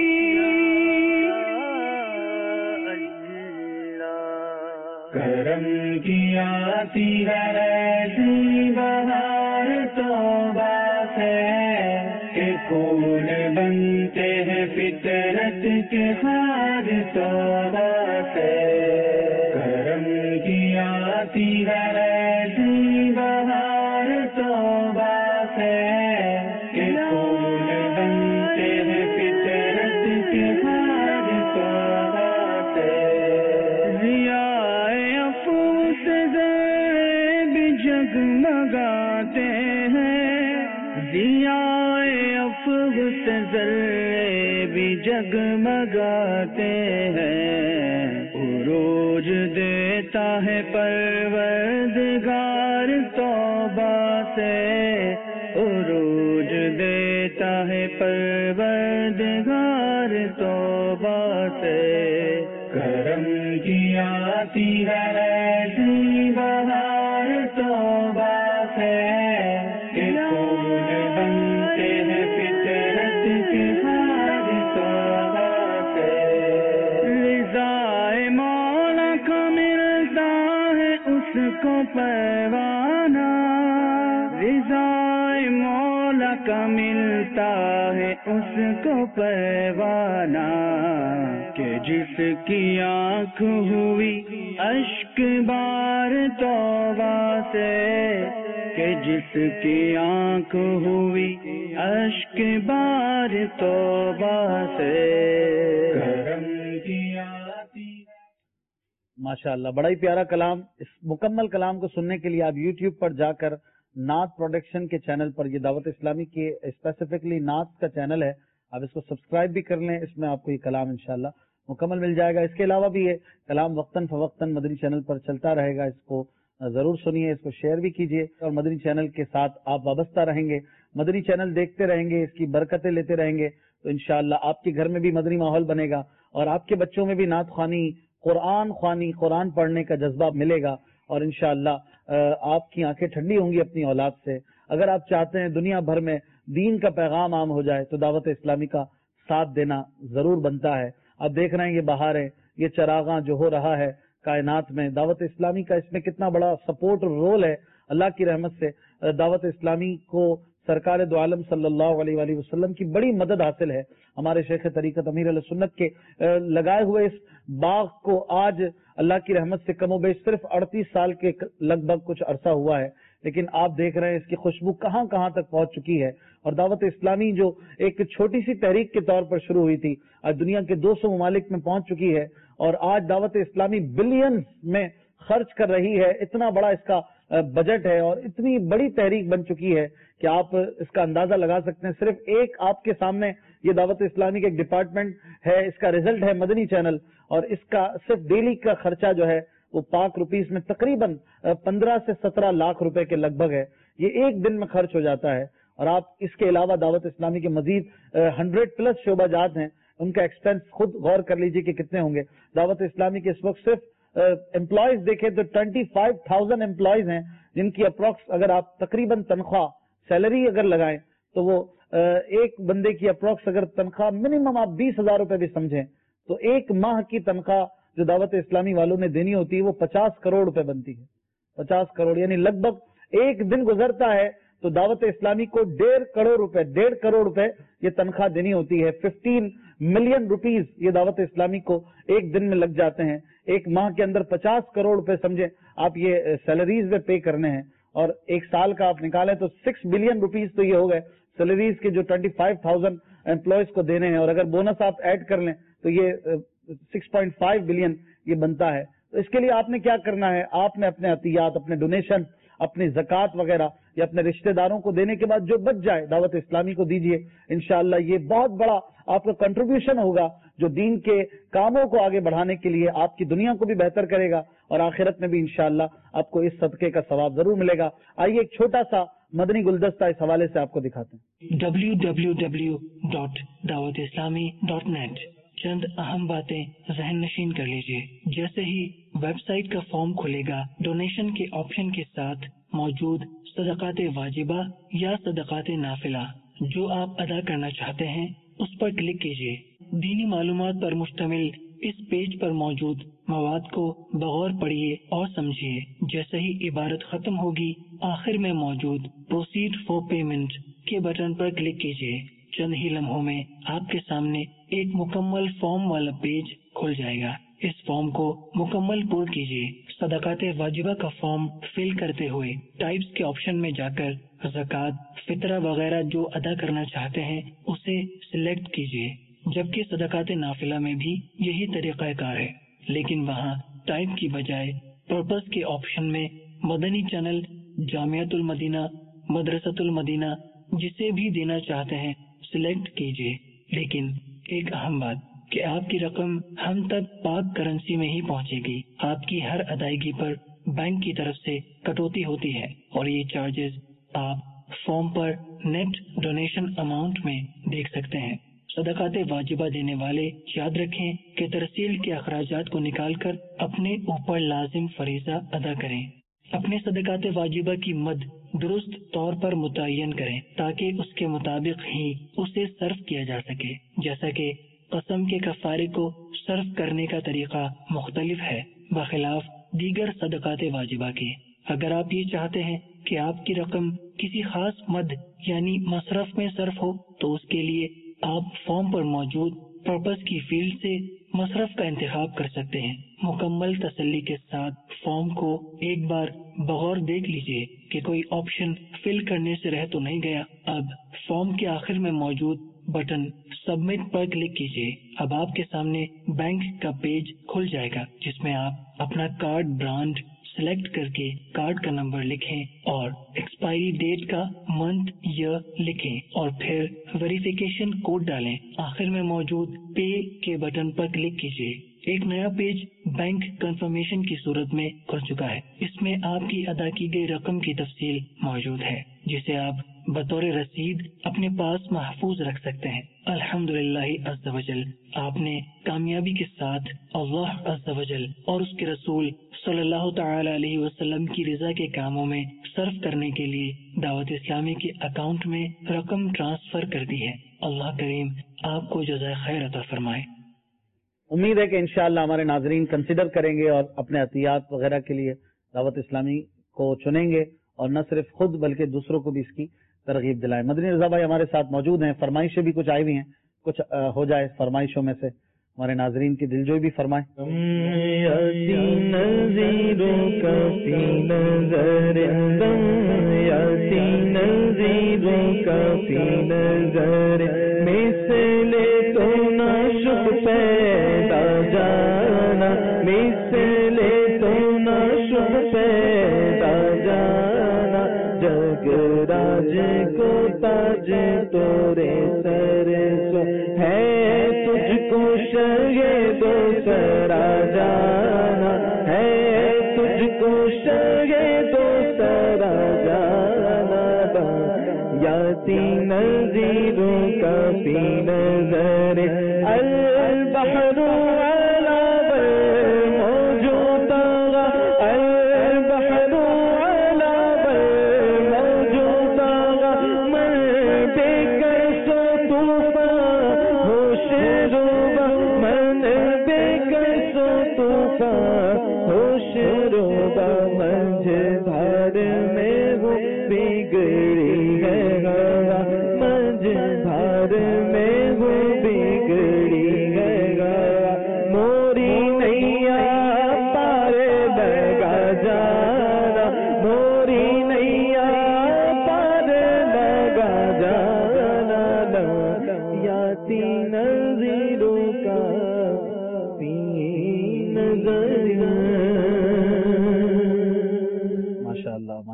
کرم کی آتی ہے ایسی بہار توبہ سے کہ پھول بنتے ہیں فطرت کے ہار توبہ سے، کرم کی آتی ہے ایسی بہار توبہ سے کہ پھول بنتے ہیں فطرت کے ہار توبہ سے، ضیاء افو سے ذرے بھی جگمگاتے ہیں، ضیاء افو سے ذرے بھی جگمگاتے ہیں، عروج دیتا ہے پروردگار توبہ سے، عروج دیتا ہے پروردگار توبہ سے، کرم کی آتی ہے ایسی بہار توبہ سے کہ پھول بنتے ہیں فطرت کے ہار توبہ سے، رضائے مولا کا ملتا ہے اس کو پروانہ، رضائے مولا کا ملتا ہے اس کو پروانہ، کہ جس کی آنکھ ہوئی اشک بار توبہ سے، کہ جس کی آنکھ ہوئی اشک بار توبہ سے، کرم کی آتی۔ ماشاء اللہ، بڑا ہی پیارا کلام۔ اس مکمل کلام کو سننے کے لیے آپ یوٹیوب پر جا کر نعت پروڈکشن کے چینل پر، یہ دعوت اسلامی کے اسپیسیفکلی نعت کا چینل ہے، آپ اس کو سبسکرائب بھی کر لیں، اس میں آپ کو یہ کلام انشاءاللہ مکمل مل جائے گا۔ اس کے علاوہ بھی یہ کلام وقتاً فوقتاً مدنی چینل پر چلتا رہے گا، اس کو ضرور سنیے، اس کو شیئر بھی کیجیے، اور مدنی چینل کے ساتھ آپ وابستہ رہیں گے، مدنی چینل دیکھتے رہیں گے، اس کی برکتیں لیتے رہیں گے، تو انشاءاللہ آپ کے گھر میں بھی مدنی ماحول بنے گا، اور آپ کے بچوں میں بھی نعت خوانی، قرآن خوانی، قرآن پڑھنے کا جذبہ ملے گا، اور انشاءاللہ آپ کی آنکھیں ٹھنڈی ہوں گی اپنی اولاد سے۔ اگر آپ چاہتے ہیں دنیا بھر میں دین کا پیغام عام ہو جائے تو دعوت اسلامی کا ساتھ دینا ضرور بنتا ہے۔ آپ دیکھ رہے ہیں یہ بہار ہے، یہ چراغاں جو ہو رہا ہے کائنات میں، دعوت اسلامی کا اس میں کتنا بڑا سپورٹ اور رول ہے۔ اللہ کی رحمت سے دعوت اسلامی کو سرکار دو عالم صلی اللہ علیہ وآلہ وسلم کی بڑی مدد حاصل ہے۔ ہمارے شیخ طریقت امیر علیہ سنت کے لگائے ہوئے اس باغ کو آج اللہ کی رحمت سے کم و بیش صرف اڑتیس سال کے لگ بھگ کچھ عرصہ ہوا ہے، لیکن آپ دیکھ رہے ہیں اس کی خوشبو کہاں کہاں تک پہنچ چکی ہے، اور دعوت اسلامی جو ایک چھوٹی سی تحریک کے طور پر شروع ہوئی تھی آج دنیا کے دو سو ممالک میں پہنچ چکی ہے، اور آج دعوت اسلامی بلینز میں خرچ کر رہی ہے، اتنا بڑا اس کا بجٹ ہے اور اتنی بڑی تحریک بن چکی ہے کہ آپ اس کا اندازہ لگا سکتے ہیں۔ صرف ایک آپ کے سامنے یہ دعوت اسلامی کا ایک ڈپارٹمنٹ ہے، اس کا ریزلٹ ہے مدنی چینل، اور اس کا صرف ڈیلی کا خرچہ جو ہے وہ پاک روپیز میں تقریباً پندرہ سے سترہ لاکھ روپے کے لگ بھگ ہے، یہ ایک دن میں خرچ ہو جاتا ہے۔ اور آپ اس کے علاوہ دعوت اسلامی کے مزید ہنڈریڈ پلس شعبہ جات ہیں، ان کا ایکسپینس خود غور کر لیجئے کہ کتنے ہوں گے۔ دعوت اسلامی کے اس وقت صرف امپلائیز دیکھیں تو ٹوینٹی فائیو تھاؤزینڈ امپلائیز ہیں، جن کی اپروکس اگر آپ تقریباً تنخواہ سیلری اگر لگائیں تو وہ ایک بندے کی اپروکس اگر تنخواہ منیمم آپ بیس ہزار روپے بھی سمجھیں تو ایک ماہ کی تنخواہ جو دعوت اسلامی والوں نے دینی ہوتی ہے وہ پچاس کروڑ روپے بنتی ہے. پچاس کروڑ یعنی لگ بھگ ایک دن گزرتا ہے تو دعوت اسلامی کو ڈیڑھ کروڑ روپے ڈیڑھ کروڑ روپے یہ تنخواہ دینی ہوتی ہے. ففٹین ملین روپیز یہ دعوت اسلامی کو ایک دن میں لگ جاتے ہیں. ایک ماہ کے اندر پچاس کروڑ روپے سمجھیں آپ یہ سیلریز میں پے کرنے ہیں, اور ایک سال کا آپ نکالیں تو سکس بلین روپیز تو یہ ہو گئے سیلریز کے جو ٹوئنٹی فائیو تھاؤزینڈ امپلائیز کو دینے ہیں, اور اگر بونس آپ ایڈ کر لیں تو یہ سکس پوائنٹ فائیو بلین یہ بنتا ہے. تو اس کے لیے آپ نے کیا کرنا ہے, آپ نے اپنے عطیات, اپنے ڈونیشن, اپنی زکوٰۃ وغیرہ یا اپنے رشتہ داروں کو دینے کے بعد جو بچ جائے دعوت اسلامی کو دیجئے. انشاءاللہ یہ بہت بڑا آپ کا کنٹریبیوشن ہوگا جو دین کے کاموں کو آگے بڑھانے کے لیے آپ کی دنیا کو بھی بہتر کرے گا اور آخرت میں بھی انشاءاللہ آپ کو اس صدقے کا ثواب ضرور ملے گا. آئیے ایک چھوٹا سا مدنی گلدستہ اس حوالے سے آپ کو دکھاتے ہیں. ڈبلیو ڈبلیو ڈبلیو ڈاٹ دعوت اسلامی ڈاٹ نیٹ. چند اہم باتیں ذہن نشین کر لیجیے. جیسے ہی ویب سائٹ کا فارم کھلے گا, ڈونیشن کے آپشن کے ساتھ موجود صدقات واجبہ یا صدقات نافلہ جو آپ ادا کرنا چاہتے ہیں اس پر کلک کیجیے. دینی معلومات پر مشتمل اس پیج پر موجود مواد کو بغور پڑھیے اور سمجھیے. جیسے ہی عبارت ختم ہوگی, آخر میں موجود پروسیڈ فور پیمنٹ کے بٹن پر کلک کیجیے. چند ہی لمحوں میں آپ کے سامنے ایک مکمل فارم والا پیج کھل جائے گا. اس فارم کو مکمل پر کیجیے. صدقات واجبہ کا فارم فل کرتے ہوئے ٹائپس کے آپشن میں جا کر زکوٰۃ, فطرہ وغیرہ جو ادا کرنا چاہتے ہیں اسے سلیکٹ کیجیے. جبکہ صدقات نافلہ میں بھی یہی طریقہ کار ہے, لیکن وہاں ٹائپ کی بجائے پرپس کے آپشن میں مدنی چینل, جامعۃ المدینہ, مدرسۃ المدینہ جسے بھی دینا چاہتے ہیں سلیکٹ کیجیے. لیکن ایک اہم بات کہ آپ کی رقم ہم تک پاک کرنسی میں ہی پہنچے گی. آپ کی ہر ادائیگی پر بینک کی طرف سے کٹوتی ہوتی ہے اور یہ چارجز آپ فارم پر نیٹ ڈونیشن اماؤنٹ میں دیکھ سکتے ہیں. صدقات واجبہ دینے والے یاد رکھیں کہ ترسیل کے اخراجات کو نکال کر اپنے اوپر لازم فریضہ ادا کریں. اپنے صدقات واجبہ کی مد درست طور پر متعین کریں تاکہ اس کے مطابق ہی اسے صرف کیا جا سکے. جیسا کہ قسم کے کفارے کو صرف کرنے کا طریقہ مختلف ہے بخلاف دیگر صدقات واجبہ کے. اگر آپ یہ چاہتے ہیں کہ آپ کی رقم کسی خاص مد یعنی مصرف میں صرف ہو تو اس کے لیے آپ فارم پر موجود پرپس کی فیلڈ سے مصرف کا انتخاب کر سکتے ہیں. مکمل تسلی کے ساتھ فارم کو ایک بار بغور دیکھ لیجیے کہ کوئی آپشن فل کرنے سے رہ تو نہیں گیا. اب فارم کے آخر میں موجود بٹن سبمٹ پر کلک کیجیے. اب آپ کے سامنے بینک کا پیج کھل جائے گا جس میں آپ اپنا کارڈ برانڈ سلیکٹ کر کے کارڈ کا نمبر لکھیں اور ایکسپائری ڈیٹ کا منتھ ایئر لکھیں اور پھر ویریفیکیشن کوڈ ڈالیں. آخر میں موجود پے کے بٹن پر کلک کیجیے. ایک نیا پیج بینک کنفرمیشن کی صورت میں کھل چکا ہے. اس میں آپ کی ادا کی گئی رقم کی تفصیل موجود ہے جسے آپ بطور رسید اپنے پاس محفوظ رکھ سکتے ہیں. الحمدللہ عز و جل آپ نے کامیابی کے ساتھ اللہ عز و جل اور اس کے رسول صلی اللہ تعالی علیہ وسلم کی رضا کے کاموں میں صرف کرنے کے لیے دعوت اسلامی کے اکاؤنٹ میں رقم ٹرانسفر کر دی ہے. اللہ کریم آپ کو جزائے خیر عطا فرمائے. امید ہے کہ انشاءاللہ ہمارے ناظرین کنسیڈر کریں گے اور اپنے عطیات وغیرہ کے لیے دعوت اسلامی کو چنیں گے اور نہ صرف خود بلکہ دوسروں کو بھی اس کی ترغیب دلائیں. مدنی رضا بھائی ہمارے ساتھ موجود ہیں. فرمائشیں بھی کچھ آئی ہوئی ہیں, کچھ ہو جائے فرمائشوں میں سے ہمارے ناظرین کی دلجوئی بھی فرمائیں. تورے سر ہے تجھ کو شگے دو سرا جانا ہے تجھ کو شگے دو سرا جانا یاتی نظیروں کا فی نظر البحر من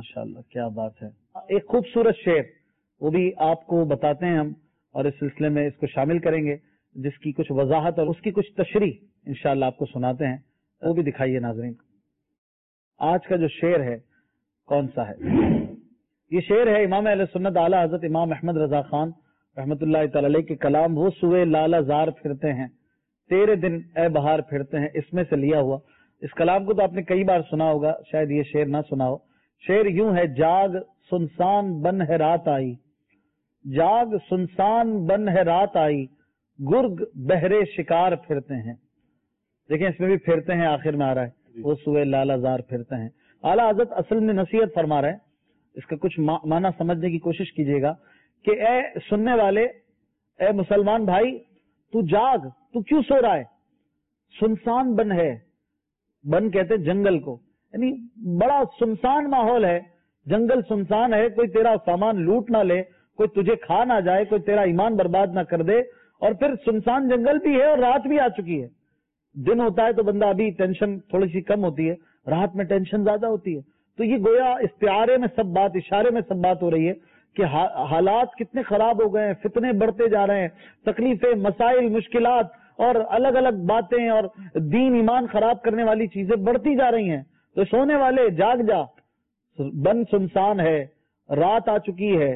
माशाअल्लाह, क्या बात है। एक खूबसूरत शेर वो भी आपको बताते हैं हम, और इस सिलसिले में इसको शामिल करेंगे, जिसकी कुछ वजाहत और उसकी कुछ तशरीह इंशाअल्लाह आपको सुनाते हैं, वो भी दिखाइए नाज़रीन। आज का जो शेर है कौन सा है? ये शेर है इमाम अहले सुन्नत आला हजरत इमाम अहमद रजा खान रहमतुल्लाह तआला अलैह के कलाम, वो सुए लाला जार फिरते हैं तेरे दिन ए बहार फिरते हैं, इसमें से लिया हुआ। इस कलाम को तो आपने कई बार सुना होगा, शायद ये शेर ना सुना हो। शेर यूं है, जाग सुनसान बन है रात आई, जाग सुनसान बन है रात आई, गुर्ग बहरे शिकार फिरते हैं। देखें इसमें भी फिरते हैं आखिर में आ रहा है, वो सुए लाला जार फिरते हैं। आला हजरत असल में नसीहत फरमा रहे हैं, इसका कुछ मा, माना समझने की कोशिश कीजिएगा कि ए सुनने वाले, ए मुसलमान भाई, तू जाग, तू क्यों सो रहा है? सुनसान बन है, बन कहते हैं जंगल को, यानी बड़ा सुनसान माहौल है, जंगल सुनसान है, कोई तेरा सामान लूट ना ले, कोई तुझे खा ना जाए, कोई तेरा ईमान बर्बाद ना कर दे। और फिर सुनसान जंगल भी है और रात भी आ चुकी है। दिन होता है तो बंदा अभी टेंशन थोड़ी सी कम होती है, रात में टेंशन ज्यादा होती है। तो ये गोया इस्तिआरे में सब बात, इशारे में सब बात हो रही है कि हा, हालात कितने खराब हो गए हैं, फितने बढ़ते जा रहे हैं, तकलीफें, मसाइल, मुश्किलात और अलग अलग बातें और दीन ईमान खराब करने वाली चीजें बढ़ती जा रही हैं। तो सोने वाले जाग जा, बन सुनसान है, रात आ चुकी है।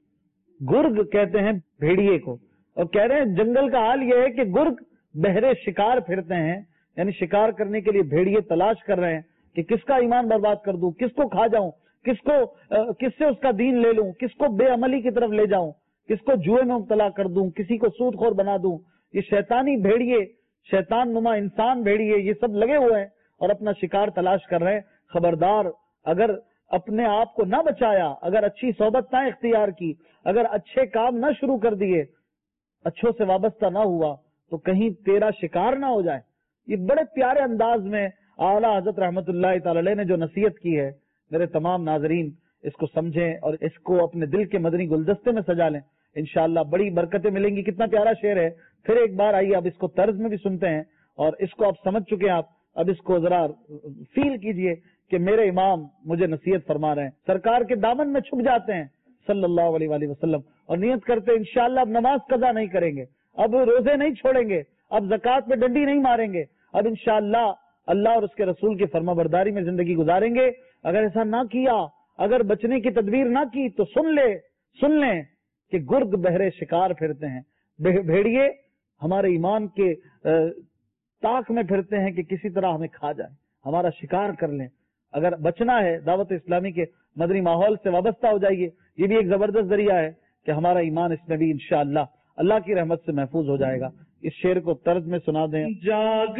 गुर्ग कहते हैं भेड़िए को, और कह रहे हैं जंगल का हाल यह है कि गुर्ग बहरे शिकार फिरते हैं, यानी शिकार करने के लिए भेड़िए तलाश कर रहे हैं कि किसका ईमान बर्बाद कर दूं, किसको खा जाऊं, किसको किससे उसका दीन ले लूं, किसको बेअमली की तरफ ले जाऊं, किसको जुए में मुब्तला कर दूं, किसी को सूदखोर बना दूं। ये शैतानी भेड़िए, शैतान नुमा इंसान भेड़िए, ये सब लगे हुए हैं और अपना शिकार तलाश कर रहे हैं। खबरदार, अगर अपने आप को ना बचाया, अगर अच्छी सोबत ना इख्तियार की, अगर अच्छे काम ना शुरू कर दिए, अच्छों से वाबस्ता ना हुआ, तो कहीं तेरा शिकार ना हो जाए। ये बड़े प्यारे अंदाज में आला हजरत रहमतुल्लाह तआला अलैह ने जो नसीहत की है, मेरे तमाम नाजरीन इसको समझें और इसको अपने दिल के मदनी गुलदस्ते में सजा लें, इंशाअल्लाह बड़ी बरकतें मिलेंगी। कितना प्यारा शेर है। फिर एक बार आइए अब इसको तर्ज में भी सुनते हैं, और इसको आप समझ चुके हैं, आप अब इसको जरा फील कीजिए कि मेरे इमाम मुझे नसीहत फरमा रहे हैं, सरकार के दामन में छुप जाते हैं सल्लल्लाहु अलैहि वसल्लम, और नियत करते हैं इंशाअल्लाह अब नमाज कज़ा नहीं करेंगे, अब रोजे नहीं छोड़ेंगे, अब ज़कात में डंडी नहीं मारेंगे, अब इंशाअल्लाह अल्लाह और उसके रसूल की फर्माबरदारी में जिंदगी गुजारेंगे। अगर ऐसा ना किया, अगर बचने की तदबीर ना की, तो सुन ले सुन ले कि गुर्ग बहरे शिकार फिरते हैं। भेड़िए हमारे ईमान के ताक में फिरते हैं कि किसी तरह हमें खा जाए, हमारा शिकार कर लें। अगर बचना है, दावत इस्लामी के मदनी माहौल से वाबस्ता हो जाइए। ये भी एक जबरदस्त जरिया है कि हमारा ईमान इसमें भी इंशाअल्लाह अल्लाह की रहमत से महफूज हो जाएगा। इस शेर को तर्ज में सुना दें। जाग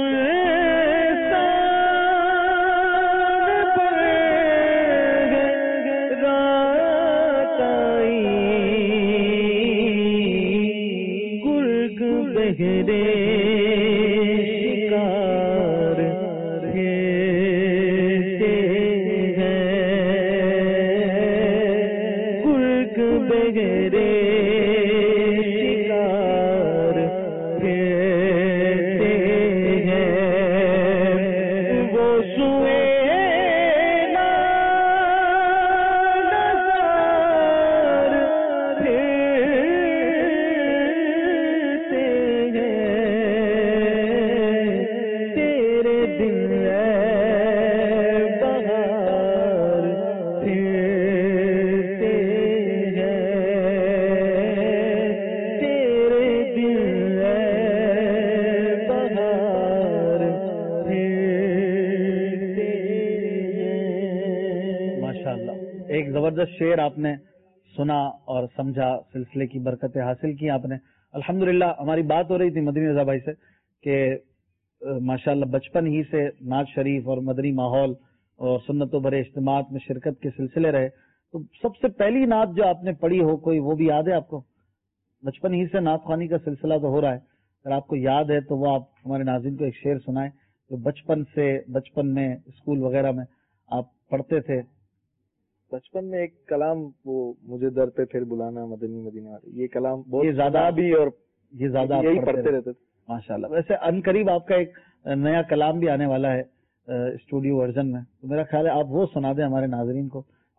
गुर्ग बहरे शेर आपने सुना और समझा, सिलसिले की बरकतें हासिल की आपने। अल्हम्दुलिल्लाह हमारी बात हो रही थी मदनी रजा भाई से कि माशाअल्लाह बचपन ही से नात शरीफ और मदनी माहौल और सुन्नतों भरे इज्तिमात में शिरकत के सिलसिले रहे। तो सबसे पहली नात जो आपने पढ़ी हो कोई, वो भी याद है आपको? बचपन ही से नात ख्वानी का सिलसिला तो हो रहा है, अगर आपको याद है तो वो आप हमारे नाज़रीन को एक शेर सुनाए जो बचपन से बचपन में स्कूल वगैरह में आप पढ़ते थे। बचपन में एक कलाम, वो मुझे दर पे फिर बुलाना मदनी मदीने वाले, ये कलाम बहुत ये ज्यादा भी और ये ज्यादा यही पढ़ते रहते थे माशाल्लाह। वैसे अनकरीब आपका एक नया कलाम भी आने वाला है स्टूडियो वर्जन में, तो मेरा ख्याल है आप वो सुना दें हमारे नाजरीन को,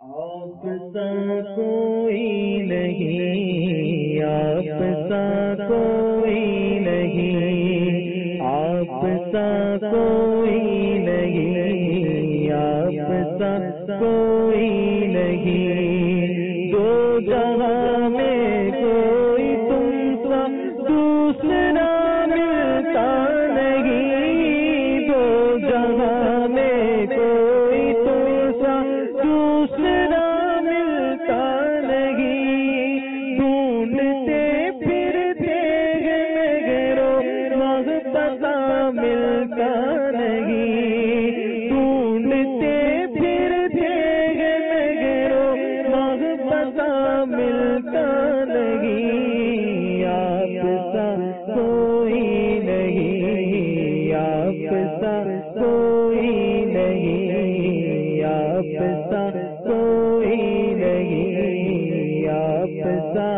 سا کوئی نہیں، آپ سا کوئی نہیں، آپ سا کوئی نہیں، آپ سا کوئی نہیں، دو جہاں میں کوئی تم سا دوسرا ملتا نہیں، دو جہاں میں کوئی تم سا دوسرا ملتا نہیں، ڈھونڈتے پھرتے ہیں گرو مغ پتا ملتا نہیں، ڈھونڈتے پھرتے ہیں گرو مغ پتا ملتا نہیں، آپ سا کوئی نہیں، آپ سا کوئی نہیں، آپ سا کوئی نہیں، آپ سا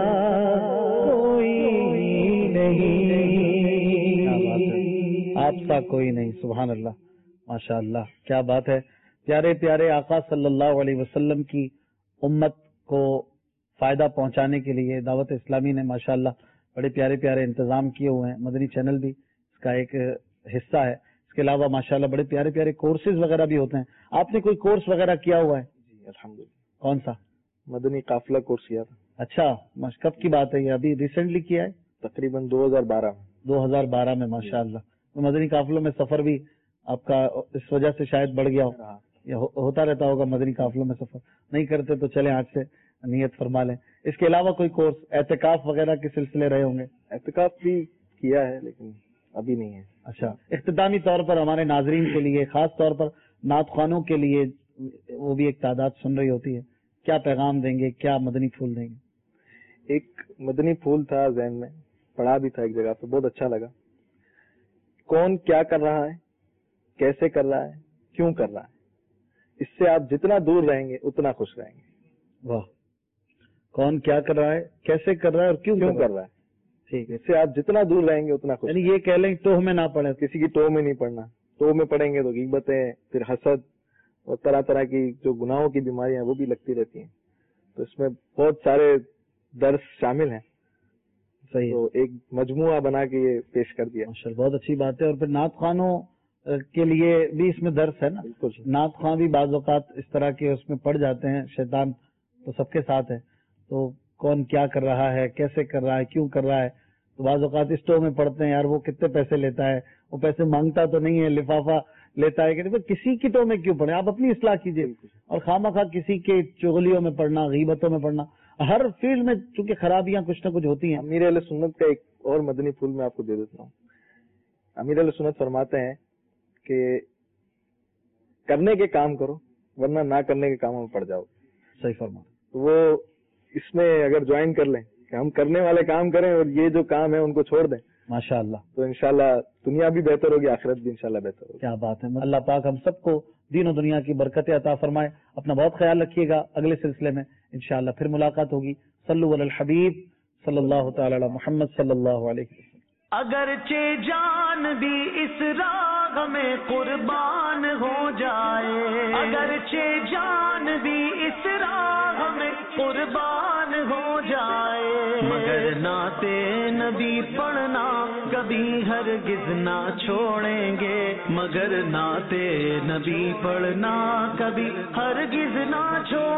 کوئی نہیں، آپ سا کوئی نہیں۔ سبحان اللہ، ماشاء اللہ، کیا بات ہے۔ پیارے پیارے آقا صلی اللہ علیہ وسلم کی امت کو فائدہ پہنچانے کے لیے دعوت اسلامی نے ماشاءاللہ بڑے پیارے پیارے انتظام کیے ہوئے ہیں، مدنی چینل بھی اس کا ایک حصہ ہے۔ اس کے علاوہ ماشاءاللہ بڑے پیارے پیارے کورسز وغیرہ بھی ہوتے ہیں۔ آپ نے کوئی کورس وغیرہ کیا ہوا ہے؟ جی الحمدللہ۔ کون سا؟ مدنی قافلہ کورس کیا تھا۔ اچھا، کب کی بات ہے یہ؟ ابھی ریسنٹلی کیا ہے؟ تقریباً دو ہزار بارہ میں۔ دو ہزار بارہ میں، ماشاءاللہ۔ مدنی قافلوں میں سفر بھی آپ کا اس وجہ سے شاید بڑھ گیا ہو، یا ہوتا رہتا ہوگا مدنی قافلوں میں سفر؟ نہیں کرتے تو چلیں آج سے نیت فرما لیں۔ اس کے علاوہ کوئی کورس، اعتکاف وغیرہ کے سلسلے رہے ہوں گے؟ اعتکاف بھی کیا ہے لیکن ابھی نہیں ہے۔ اچھا، اختتامی طور پر ہمارے ناظرین کے لیے، خاص طور پر نعت خوانوں کے لیے، وہ بھی ایک تعداد سن رہی ہوتی ہے، کیا پیغام دیں گے، کیا مدنی پھول دیں گے؟ ایک مدنی پھول تھا ذہن میں، پڑھا بھی تھا ایک جگہ پہ، بہت اچھا لگا۔ کون کیا کر رہا ہے، کیسے کر رہا ہے، کیوں کر رہا ہے، اس سے آپ جتنا دور رہیں گے اتنا خوش رہیں گے۔ واہ، کون کیا کر رہا ہے، کیسے کر رہا ہے اور کیوں کیوں کر رہا ہے، ٹھیک ہے۔ اس سے آپ جتنا دور رہیں گے اتنا خوش، یعنی یہ کہہ لیں ٹوہ میں نہ پڑے، کسی کی ٹوہ میں نہیں پڑنا۔ ٹوہ میں پڑیں گے تو غیبتیں، پھر حسد اور طرح طرح کی جو گناہوں کی بیماریاں وہ بھی لگتی رہتی ہیں۔ تو اس میں بہت سارے درس شامل ہیں، صحیح، تو ایک مجموعہ بنا کے یہ پیش کر دیا۔ ماشاءاللہ، بہت اچھی بات ہے۔ اور پھر نعت خوانوں کے لیے بھی اس میں درس ہے نا؟ بالکل، نعت خواں بھی بعض اوقات اس طرح کے اس میں پڑ جاتے ہیں، شیطان تو سب کے ساتھ ہے، تو کون کیا کر رہا ہے، کیسے کر رہا ہے، کیوں کر رہا ہے، تو بعض اوقات اس ٹو میں پڑھتے ہیں یار وہ کتنے پیسے لیتا ہے، وہ پیسے مانگتا تو نہیں ہے، لفافہ لیتا ہے، کہ کسی کی ٹو میں کیوں پڑھیں، آپ اپنی اصلاح کیجیے۔ اور خواہ مخواہ کسی کے چغلیوں میں پڑھنا، غیبتوں میں پڑھنا، ہر فیلڈ میں چونکہ خرابیاں کچھ نہ کچھ ہوتی ہیں۔ امیر اہل سنت کا ایک اور مدنی پھول میں آپ کو دے دیتا ہوں۔ امیر اہل سنت فرماتے ہیں کہ کرنے کے کام کرو ورنہ نہ کرنے کے کاموں میں پڑ جاؤ۔ صحیح فرما۔ وہ اس میں اگر جوائن کر لیں کہ ہم کرنے والے کام کریں اور یہ جو کام ہے ان کو چھوڑ دیں، ماشاءاللہ، تو انشاءاللہ دنیا بھی بہتر ہوگی، آخرت بھی انشاءاللہ بہتر ہوگی۔ کیا بات ہے۔ اللہ پاک ہم سب کو دین و دنیا کی برکتیں عطا فرمائے۔ اپنا بہت خیال رکھیے گا، اگلے سلسلے میں انشاءاللہ پھر ملاقات ہوگی۔ صلو علی الحبیب صلی اللہ تعالی علی محمد صلی اللہ علیہ وسلم۔ اگرچہ جان بھی اس راہ میں قربان ہو جائے، اگرچہ جان بھی اس راہ میں قربان ہو جائے، مگر ناتے نبی پڑھنا کبھی ہرگز نہ چھوڑیں گے، مگر ناتے نبی پڑھنا کبھی ہرگز نہ چھوڑیں گے۔